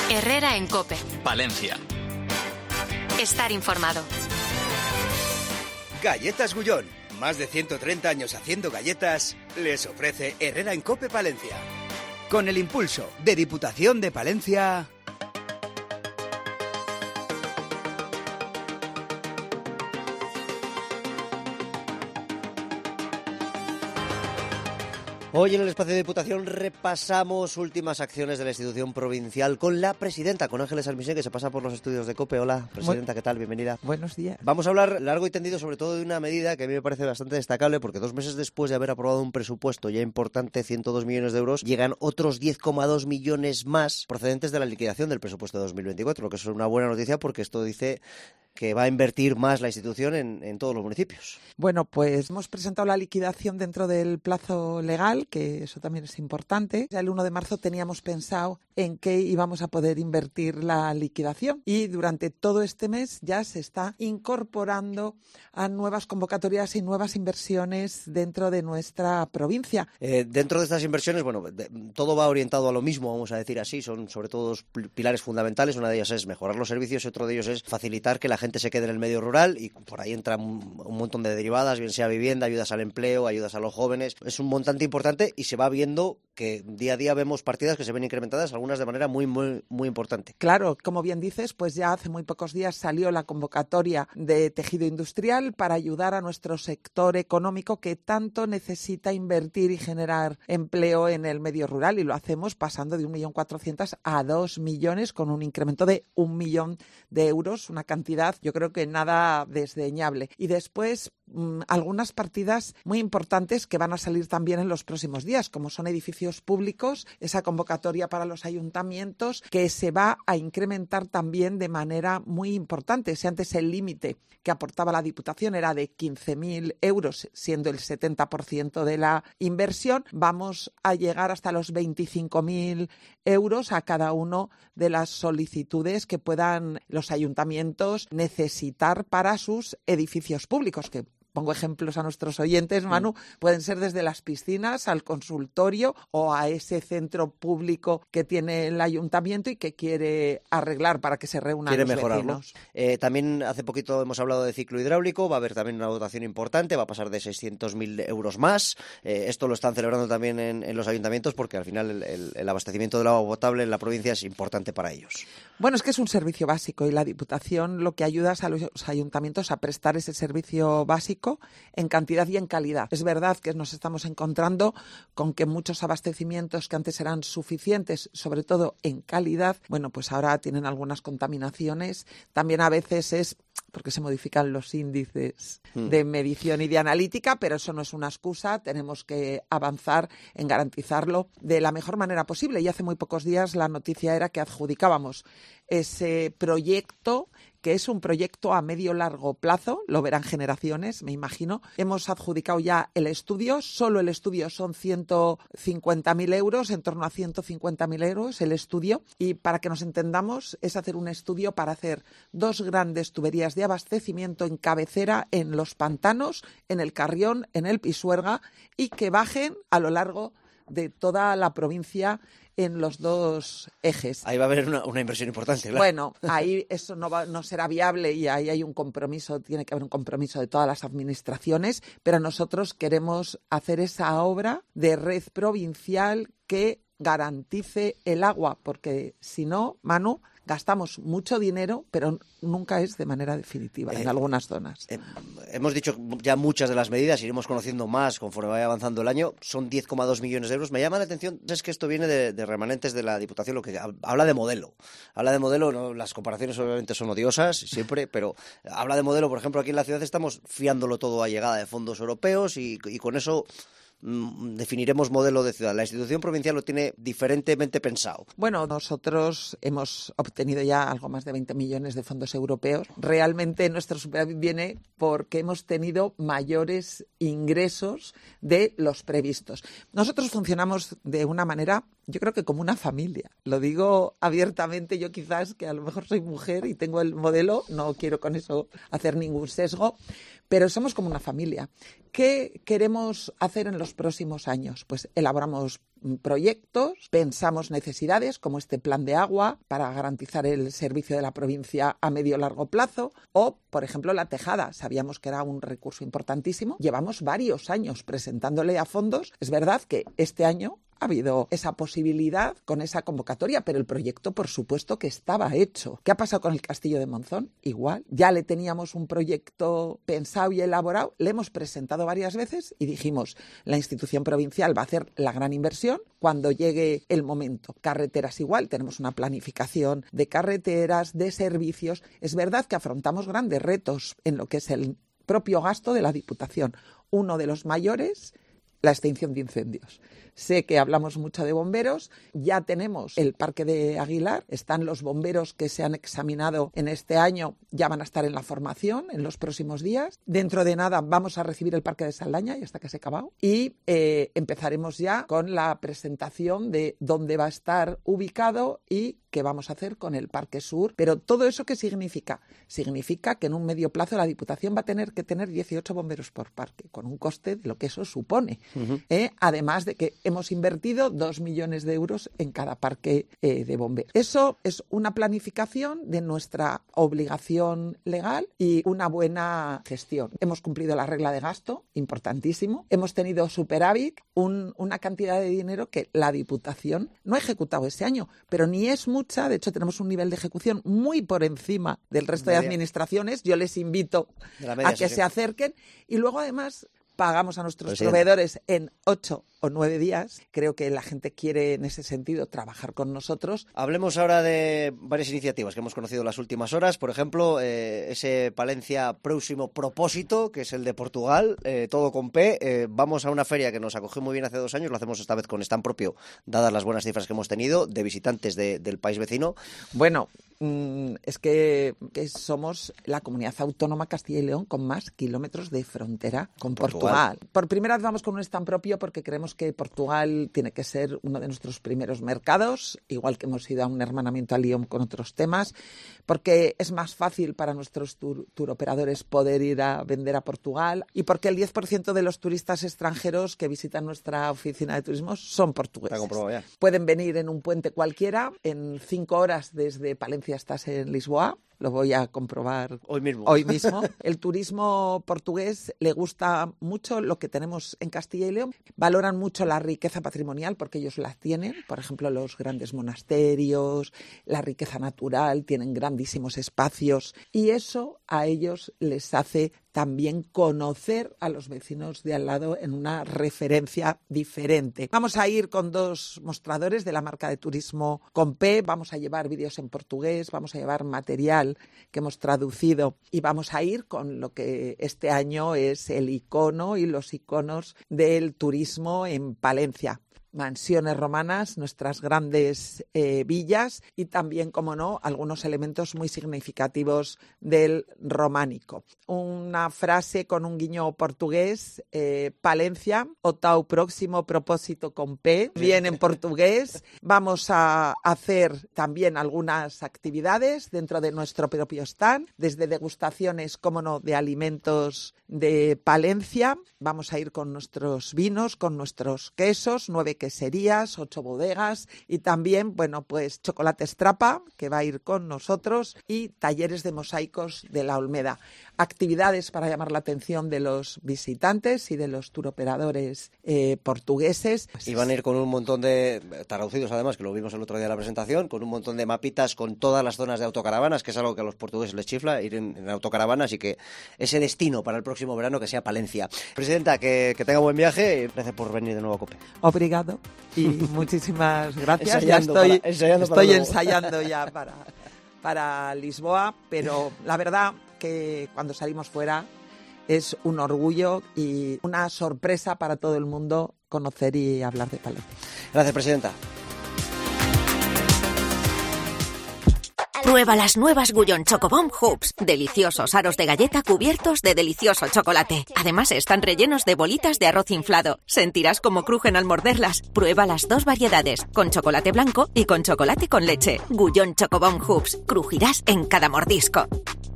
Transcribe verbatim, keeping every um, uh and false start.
Herrera en COPE. Palencia. Estar informado. Galletas Gullón. Más de ciento treinta años haciendo galletas, les ofrece Herrera en COPE Palencia. Con el impulso de Diputación de Palencia. Hoy en el espacio de Diputación repasamos últimas acciones de la institución provincial con la presidenta, con Ángeles Almisen, que se pasa por los estudios de COPE. Hola, presidenta, ¿qué tal? Bienvenida. Buenos días. Vamos a hablar largo y tendido sobre todo de una medida que a mí me parece bastante destacable, porque dos meses después de haber aprobado un presupuesto ya importante, ciento dos millones de euros, llegan otros diez coma dos millones más procedentes de la liquidación del presupuesto de dos mil veinticuatro, lo que es una buena noticia porque esto dice que va a invertir más la institución en, en todos los municipios. Bueno, pues hemos presentado la liquidación dentro del plazo legal, que eso también es importante. Ya el uno de marzo teníamos pensado en qué íbamos a poder invertir la liquidación y durante todo este mes ya se está incorporando a nuevas convocatorias y nuevas inversiones dentro de nuestra provincia. Eh, dentro de estas inversiones, bueno, de, todo va orientado a lo mismo, vamos a decir así. Son sobre todo dos pilares fundamentales. Una de ellas es mejorar los servicios y otro de ellos es facilitar que la gente se quede en el medio rural, y por ahí entra un, un montón de derivadas, bien sea vivienda, ayudas al empleo, ayudas a los jóvenes. Es un montante importante y se va viendo que día a día vemos partidas que se ven incrementadas, algunas de manera muy, muy, muy importante. Claro, como bien dices, pues ya hace muy pocos días salió la convocatoria de tejido industrial para ayudar a nuestro sector económico que tanto necesita invertir y generar empleo en el medio rural, y lo hacemos pasando de un millón cuatrocientos a dos millones con un incremento de un millón de euros, una cantidad yo creo que nada desdeñable. Y después mmm, algunas partidas muy importantes que van a salir también en los próximos días, como son edificios públicos, esa convocatoria para los ayuntamientos que se va a incrementar también de manera muy importante. Si antes el límite que aportaba la Diputación era de quince mil euros, siendo el setenta por ciento de la inversión, vamos a llegar hasta los veinticinco mil euros a cada uno de las solicitudes que puedan los ayuntamientos necesitar para sus edificios públicos, que pongo ejemplos a nuestros oyentes, Manu, pueden ser desde las piscinas al consultorio o a ese centro público que tiene el ayuntamiento y que quiere arreglar para que se reúnan quiere los mejorarlo. vecinos. Eh, también hace poquito hemos hablado de ciclo hidráulico, va a haber también una dotación importante, va a pasar de seiscientos mil euros más. Eh, esto lo están celebrando también en, en los ayuntamientos porque al final el, el, el abastecimiento del agua potable en la provincia es importante para ellos. Bueno, es que es un servicio básico y la Diputación lo que ayuda es a los ayuntamientos a prestar ese servicio básico en cantidad y en calidad. Es verdad que nos estamos encontrando con que muchos abastecimientos que antes eran suficientes, sobre todo en calidad, bueno, pues ahora tienen algunas contaminaciones. También a veces es porque se modifican los índices mm. de medición y de analítica, pero eso no es una excusa. Tenemos que avanzar en garantizarlo de la mejor manera posible. Y hace muy pocos días la noticia era que adjudicábamos ese proyecto, que es un proyecto a medio largo plazo, lo verán generaciones, me imagino. Hemos adjudicado ya el estudio, solo el estudio son ciento cincuenta mil euros, en torno a ciento cincuenta mil euros el estudio, y para que nos entendamos es hacer un estudio para hacer dos grandes tuberías de abastecimiento en cabecera, en los pantanos, en el Carrión, en el Pisuerga, y que bajen a lo largo de toda la provincia en los dos ejes. Ahí va a haber una, una inversión importante, claro. Bueno, ahí eso no, va, no será viable y ahí hay un compromiso, tiene que haber un compromiso de todas las administraciones, pero nosotros queremos hacer esa obra de red provincial que garantice el agua, porque si no, Manu, gastamos mucho dinero, pero nunca es de manera definitiva eh, en algunas zonas. Eh, hemos dicho ya muchas de las medidas, iremos conociendo más conforme vaya avanzando el año. Son diez coma dos millones de euros. Me llama la atención, es que esto viene de, de remanentes de la Diputación, lo que habla de modelo. Habla de modelo, no, las comparaciones obviamente son odiosas siempre, pero habla de modelo. Por ejemplo, aquí en la ciudad estamos fiándolo todo a llegada de fondos europeos y, y con eso definiremos modelo de ciudad. La institución provincial lo tiene diferentemente pensado. Bueno, nosotros hemos obtenido ya algo más de veinte millones de fondos europeos. Realmente nuestro superávit viene porque hemos tenido mayores ingresos de los previstos. Nosotros funcionamos de una manera yo creo que como una familia. Lo digo abiertamente, yo quizás que a lo mejor soy mujer y tengo el modelo, no quiero con eso hacer ningún sesgo, pero somos como una familia. ¿Qué queremos hacer en los próximos años? Pues elaboramos proyectos, pensamos necesidades como este plan de agua para garantizar el servicio de la provincia a medio o largo plazo o, por ejemplo, la tejada. Sabíamos que era un recurso importantísimo. Llevamos varios años presentándole a fondos. Es verdad que este año ha habido esa posibilidad con esa convocatoria, pero el proyecto, por supuesto, que estaba hecho. ¿Qué ha pasado con el Castillo de Monzón? Igual. Ya le teníamos un proyecto pensado y elaborado, le hemos presentado varias veces y dijimos, la institución provincial va a hacer la gran inversión cuando llegue el momento. Carreteras igual, tenemos una planificación de carreteras, de servicios. Es verdad que afrontamos grandes retos en lo que es el propio gasto de la Diputación. Uno de los mayores, la extinción de incendios. Sé que hablamos mucho de bomberos, ya tenemos el Parque de Aguilar, están los bomberos que se han examinado en este año, ya van a estar en la formación en los próximos días. Dentro de nada vamos a recibir el Parque de Saldaña, ya está que se ha acabado, y eh, empezaremos ya con la presentación de dónde va a estar ubicado y qué vamos a hacer con el Parque Sur. Pero todo eso, ¿qué significa? Significa que en un medio plazo la Diputación va a tener que tener dieciocho bomberos por parque, con un coste de lo que eso supone. Uh-huh. ¿eh? Además de que hemos invertido dos millones de euros en cada parque eh, de bomberos. Eso es una planificación de nuestra obligación legal y una buena gestión. Hemos cumplido la regla de gasto, importantísimo. Hemos tenido superávit, un, una cantidad de dinero que la Diputación no ha ejecutado ese año, pero ni es mucha. De hecho, tenemos un nivel de ejecución muy por encima del resto media. de administraciones. Yo les invito media, a que sí, se sí. acerquen. Y luego, además, pagamos a nuestros Presidente. proveedores en ocho o nueve días. Creo que la gente quiere, en ese sentido, trabajar con nosotros. Hablemos ahora de varias iniciativas que hemos conocido en las últimas horas. Por ejemplo, eh, ese Palencia próximo propósito, que es el de Portugal, eh, todo con P. Eh, vamos a una feria que nos acogió muy bien hace dos años. Lo hacemos esta vez con stand propio, dadas las buenas cifras que hemos tenido de visitantes de, del país vecino. Bueno, mmm, es que, que somos la comunidad autónoma Castilla y León con más kilómetros de frontera con Portugal. Portugal. Por primera vez vamos con un stand propio porque creemos que Portugal tiene que ser uno de nuestros primeros mercados, igual que hemos ido a un hermanamiento a Lyon con otros temas, porque es más fácil para nuestros tour, tour operadores poder ir a vender a Portugal y porque el diez por ciento de los turistas extranjeros que visitan nuestra oficina de turismo son portugueses. Ya. Pueden venir en un puente cualquiera, en cinco horas desde Palencia estás en Lisboa. Lo voy a comprobar hoy mismo. Hoy mismo. El turismo portugués le gusta mucho lo que tenemos en Castilla y León. Valoran mucho la riqueza patrimonial porque ellos la tienen. Por ejemplo, los grandes monasterios, la riqueza natural, tienen grandísimos espacios. Y eso a ellos les hace también conocer a los vecinos de al lado en una referencia diferente. Vamos a ir con dos mostradores de la marca de turismo con P. Vamos a llevar vídeos en portugués, vamos a llevar material que hemos traducido y vamos a ir con lo que este año es el icono y los iconos del turismo en Palencia. Mansiones romanas, nuestras grandes eh, villas y también, como no, algunos elementos muy significativos del románico. Una frase con un guiño portugués, eh, Palencia, o tau próximo propósito con P, bien en portugués. Vamos a hacer también algunas actividades dentro de nuestro propio stand, desde degustaciones, como no, de alimentos de Palencia. Vamos a ir con nuestros vinos, con nuestros quesos, nueve queserías, ocho bodegas y también, bueno, pues chocolate Strapa, que va a ir con nosotros, y talleres de mosaicos de la Olmeda. Actividades para llamar la atención de los visitantes y de los turoperadores eh, portugueses. Y van a ir con un montón de, traducidos además, que lo vimos el otro día en la presentación, con un montón de mapitas con todas las zonas de autocaravanas, que es algo que a los portugueses les chifla, ir en, en autocaravanas, y que ese destino para el próximo verano que sea Palencia. Presidenta, que, que tenga buen viaje y gracias por venir de nuevo a COPE. Obrigado y muchísimas gracias. Ensayando ya estoy para, ensayando estoy para ensayando ya para, para Lisboa, pero la verdad que cuando salimos fuera es un orgullo y una sorpresa para todo el mundo conocer y hablar de Palencia. Gracias, presidenta. Prueba las nuevas Gullón Chocobomb Hoops. Deliciosos aros de galleta cubiertos de delicioso chocolate. Además están rellenos de bolitas de arroz inflado. Sentirás como crujen al morderlas. Prueba las dos variedades, con chocolate blanco y con chocolate con leche. Gullón Chocobomb Hoops. Crujirás en cada mordisco.